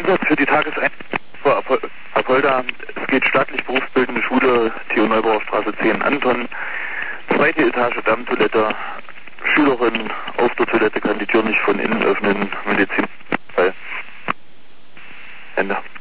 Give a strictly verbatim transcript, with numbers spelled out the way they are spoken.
Einsatz für die Tageseinheit vor Apolda. Es geht staatlich berufsbildende Schule, Theo Neubauer Straße zehn, Anton. Zweite Etage, Dammtoilette. Schülerin auf der Toilette kann die Tür nicht von innen öffnen. Medizin. Ende.